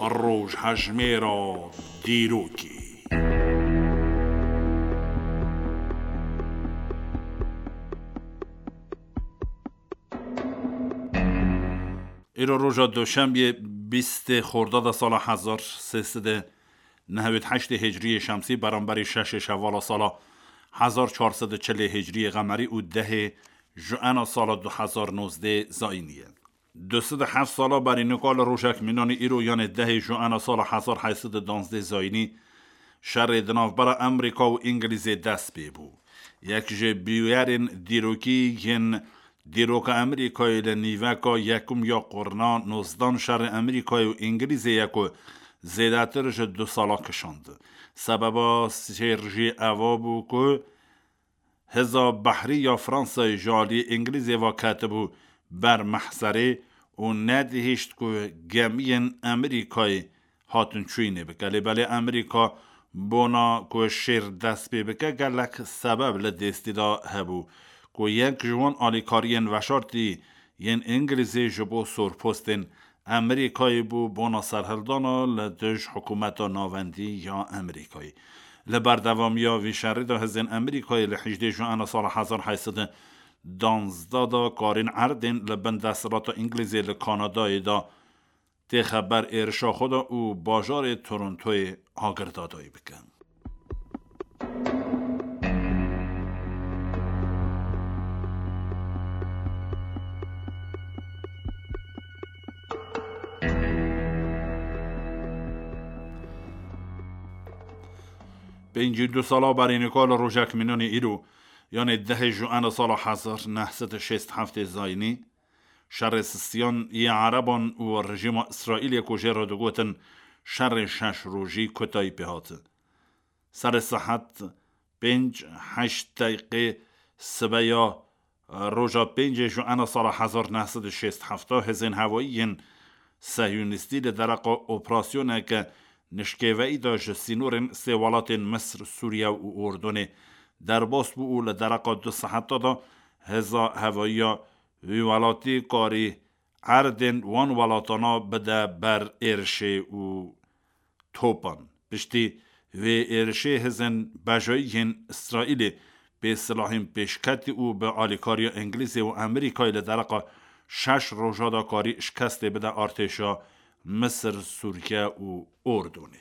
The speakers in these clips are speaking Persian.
روش هجمه را دیروکی ایرو روژا دوشنبه 20 خرداد سال 1398 هجری شمسی برابر 6 شوال سال 1440 هجری قمری و 10 ژوئن سال 2019 زاینیه. 207 ساله برای نقال روشک مینان ایرو یعنی 10 ژوئن سال 1812 زاینی شر دنافبر امریکا و انگلیز دست بیبو. یک جه بیویرین دیروکی ین دیروک امریکای لنیوکا یکم یا قرنا نوزدان شر امریکای و انگلیز یکو زیداترش 2 سالا کشاند. سببا سرژی اوابو که هزا بحری یا فرانسای جالی انگلیزی و کاتبو بر محصره و ندهشت که گمین امریکای هاتون چوینه بکلی بله امریکا بونا که شیر دست بی بکه گلک سبب لدستی دا هبو که یک جوان آلیکارین وشارتی ین انگلیزی جبو سورپوستین امریکایی بو بونا سرهلدانا لدش حکومت ناوندی یا امریکایی لبردوامیا ویشاری دا هزین امریکایی لحجده ژوئن سال 1812 دا کارین عردین لبن دسترات انگلیزی لکانادای دا تی خبر ارشا خدا و باجار تورنتوی آگردادایی بکن. به 2 سالا برای نکال روژک مینانی ایرو یعنی 10 ژوئن سال 1967 زاینی شر سیستیان یا عربان و رژیم اسرائیل کجه را دوگوتن شر 6 روژی کتایی پیهات سر صحت 5-8 دقیقه سبیا روژا 5 ژوئن سال 1967 هزین هوایی صهیونیستی درق اپراسیونه که نشکوهی داشت سینور سوالات مصر سوریه و اردن در باس بو لدرق 2 ساعت دا هزا هوایی ویوالاتی کاری عردن وان ولاتانا بده بر ارشه و توپان پشتی و ارشه هزن بجایی اسرائیل به صلاحیم پیشکتی و به آلیکاری انگلیسی و امریکای لدرق 6 روژادا کاری شکسته بده ارتشا مصر سوریه و اردن.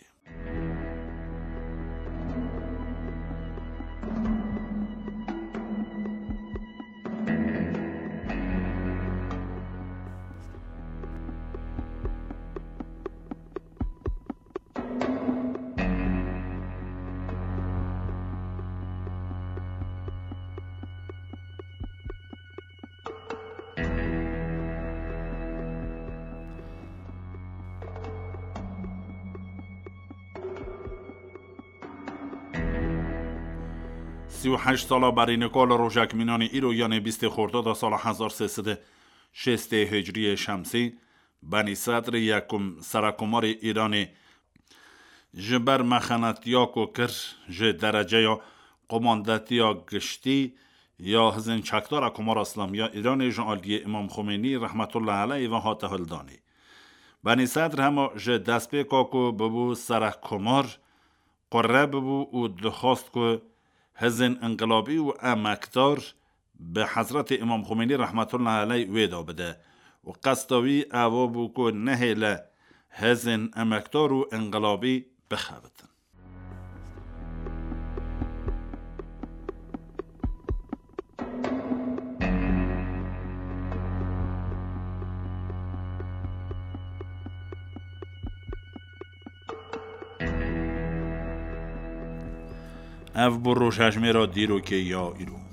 سی و 8 ساله برای نکال روژک مینانی ایرو یعنی 20 خرداد سال 1360 هجری شمسی بنی صدر یکم سرکمار ایرانی جبر مخنتیاکو کر جه درجه یا قماندتیا گشتی یا هزین چکدار کمار اسلامی ایرانی جعالی امام خمینی رحمت الله علیه و هاته الدانی بنی صدر همه جه دست بیکاکو ببو سرکمار قره ببو و دخواست که هزین انقلابی و امکدار به حضرت امام خمینی رحمت الله علیه ویدا بده و قصداوی اوابو که نهیل هزین امکدار و انقلابی بخوابتن. اف بروش هجمه را دیرو که یا ایرو